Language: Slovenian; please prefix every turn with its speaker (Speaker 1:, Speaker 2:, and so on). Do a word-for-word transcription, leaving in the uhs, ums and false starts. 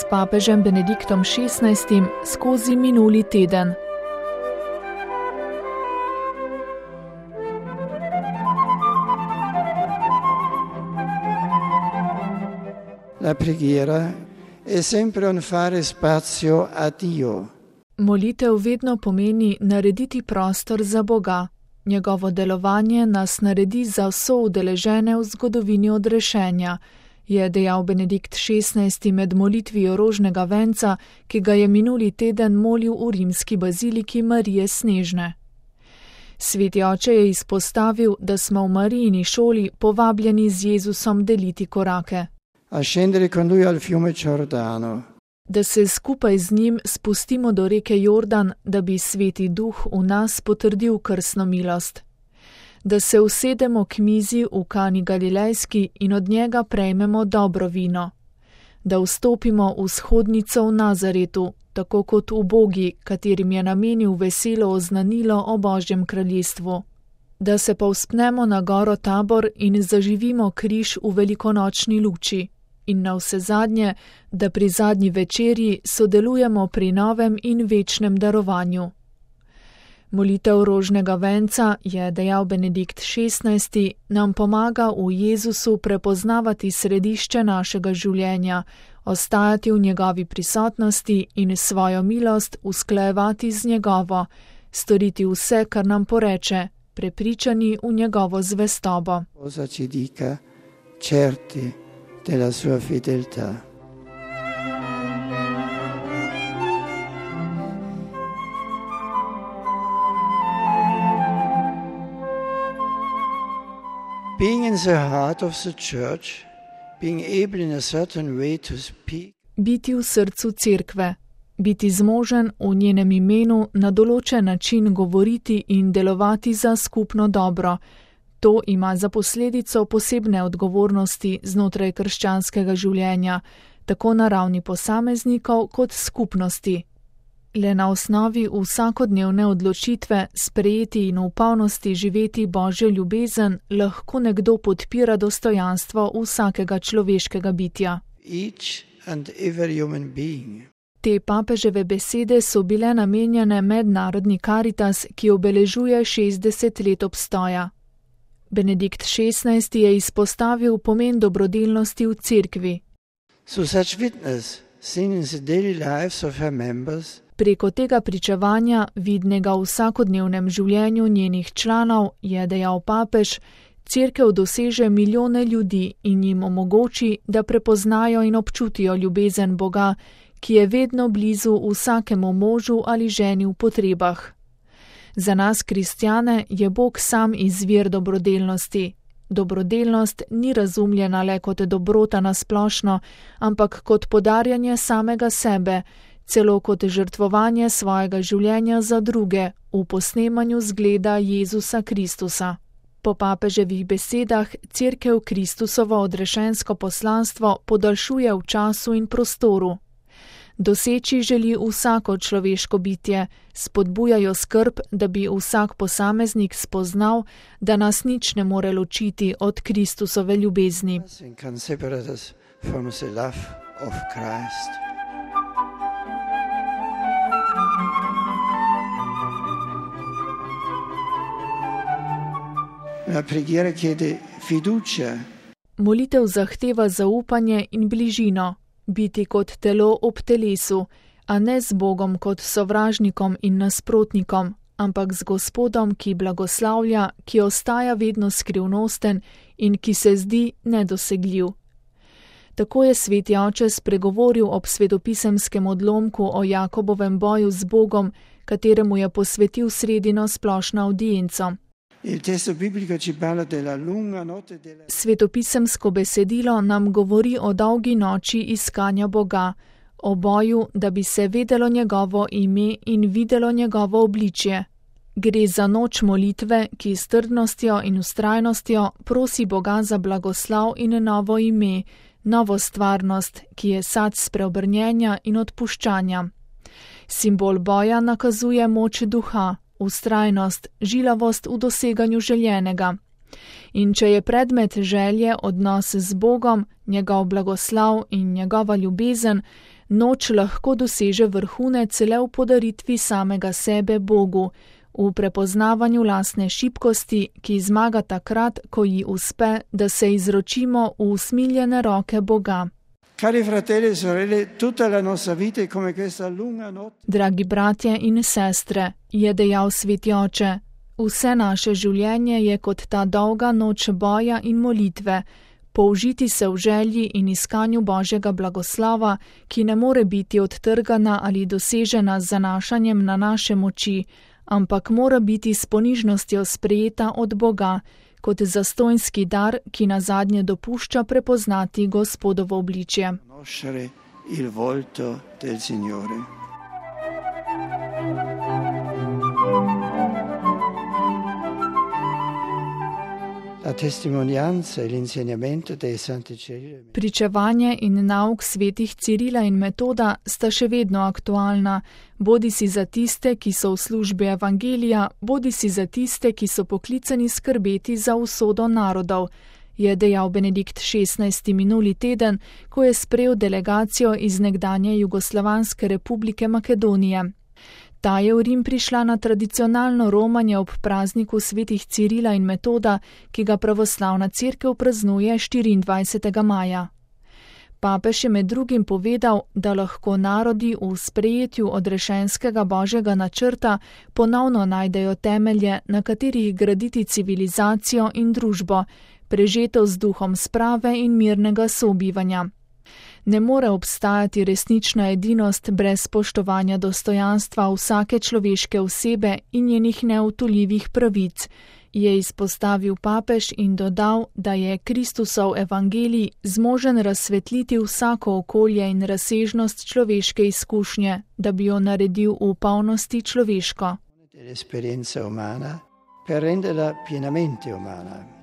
Speaker 1: papežem Benediktom šestnajstim skozi minuli teden.
Speaker 2: La preghiera è sempre un fare spazio a Dio.
Speaker 1: Molitev vedno pomeni narediti prostor za Boga. Njegovo delovanje nas naredi za vso udeležene v zgodovini odrešenja, je dejal Benedikt šestnajsti med molitvijo rožnega venca, ki ga je minuli teden molil v rimski baziliki Marije Snežne. Sveti oče je izpostavil, da smo v Marijini šoli povabljeni z Jezusom deliti korake.
Speaker 2: A scendere con lui al fiume Giordano.
Speaker 1: Da se skupaj z njim spustimo do reke Jordan, da bi Sveti Duh v nas potrdil krstno milost. Da se usedemo k mizi v Kani Galilejski in od njega prejmemo dobro vino. Da vstopimo v shodnico v Nazaretu, tako kot ubogi, katerim je namenil veselo oznanilo o Božjem kraljestvu. Da se povzpnemo na goro Tabor in zaživimo križ v velikonočni luči. In na vse zadnje, da pri zadnji večerji sodelujemo pri novem in večnem darovanju. Molitev rožnega venca, je dejal Benedikt šestnajsti, nam pomaga v Jezusu prepoznavati središče našega življenja, ostajati v njegovi prisotnosti in svojo milost usklajevati z njegovo, storiti vse, kar nam poreče, prepričani v njegovo zvestobo.
Speaker 2: Cosa ci dica, certi della sua fedeltà. Being in the heart of the church, being able in a certain way to speak.
Speaker 1: Biti v srcu cerkve, biti zmožen v njenem imenu na določen način govoriti in delovati za skupno dobro. To ima za posledico posebne odgovornosti znotraj krščanskega življenja, tako na ravni posameznikov kot skupnosti. Le na osnovi vsakodnevne odločitve sprejeti in v polnosti živeti Božjo ljubezen lahko nekdo podpira dostojanstvo vsakega človeškega bitja.
Speaker 2: Each and every human being.
Speaker 1: Te papeževe besede so bile namenjene mednarodni Karitas, ki obeležuje šestdeset let obstoja. Benedikt šestnajsti je izpostavil pomen dobrodelnosti v cerkvi.
Speaker 2: So such witness seen in the daily lives of her members.
Speaker 1: Preko tega pričevanja, vidnega v vsakodnevnem življenju njenih članov, je dejal papež, cerkev doseže milijone ljudi in jim omogoči, da prepoznajo in občutijo ljubezen Boga, ki je vedno blizu vsakemu možu ali ženi v potrebah. Za nas, kristjane, je Bog sam izvir dobrodelnosti. Dobrodelnost ni razumljena le kot dobrota na splošno, ampak kot podarjanje samega sebe, celo kot žrtvovanje svojega življenja za druge v posnemanju zgleda Jezusa Kristusa. Po papeževih besedah cerkev Kristusovo odrešensko poslanstvo podaljšuje v času in prostoru. Doseči želi vsako človeško bitje, spodbujajo skrb, da bi vsak posameznik spoznal, da nas nič ne more ločiti od Kristusove ljubezni.
Speaker 2: La preghiera chiede fiducia.
Speaker 1: Molitev zahteva zaupanje in bližino. Biti kot telo ob telesu, a ne z Bogom kot sovražnikom in nasprotnikom, ampak z Gospodom, ki blagoslavlja, ki ostaja vedno skrivnosten in ki se zdi nedosegljiv. Tako je Sveti oče spregovoril ob svetopisemskem odlomku o Jakobovem boju z Bogom, kateremu je posvetil sredino splošno avdienco. Svetopisemsko besedilo nam govori o dolgi noči iskanja Boga, o boju, da bi se vedelo njegovo ime in videlo njegovo obličje. Gre za noč molitve, ki s trdnostjo in vztrajnostjo prosi Boga za blagoslav in novo ime, novo stvarnost, ki je sad spreobrnjenja in odpuščanja. Simbol boja nakazuje moč duha, vztrajnost, žilavost v doseganju željenega. In če je predmet želje odnos z Bogom, njegov blagoslav in njegova ljubezen, Noč lahko doseže vrhunec le v podaritvi samega sebe Bogu, v prepoznavanju lastne šibkosti, ki zmaga takrat, ko ji uspe, da se izročimo v usmiljene roke Boga.
Speaker 2: Cari fratelli e sorelle, tutta la nostra vita è come questa lunga notte.
Speaker 1: Dragi bratje in sestre, je dejal Sveti Oče, vse naše življenje je kot ta dolga noč boja in molitve, použiti se v želji in iskanju Božjega blagoslova, ki ne more biti odtrgana ali dosežena z zanašanjem na naše moči, ampak mora biti s ponižnostjo sprejeta od Boga, kot zastonjski dar, ki nazadnje dopušča prepoznati Gospodovo obličje.
Speaker 2: Il volto del Signore. La testimonianza e l'insegnamento dei santi Cirila.
Speaker 1: Pričevanje in nauk svetih Cirila in Metoda sta še vedno aktualna, bodisi za tiste, ki so v službi evangelija, bodisi za tiste, ki so poklicani skrbeti za usodo narodov, je dejal Benedikt šestnajsti minuli teden, ko je sprejel delegacijo iz nekdanje Jugoslovanske republike Makedonije. Ta je v Rim prišla na tradicionalno romanje ob prazniku svetih Cirila in Metoda, ki ga pravoslavna cerkev praznuje štiriindvajsetega maja. Papež je med drugim povedal, da lahko narodi v sprejetju odrešenskega Božjega načrta ponovno najdejo temelje, na katerih graditi civilizacijo in družbo, prežeto z duhom sprave in mirnega sobivanja. Ne more obstajati resnična edinost brez spoštovanja dostojanstva vsake človeške osebe in njenih neodtujljivih pravic, je izpostavil papež in dodal, da je Kristusov evangelij zmožen razsvetliti vsako okolje in razsežnost človeške izkušnje, da bi jo naredil v polnosti človeško.
Speaker 2: L'esperienza umana per renderla pienamente umana.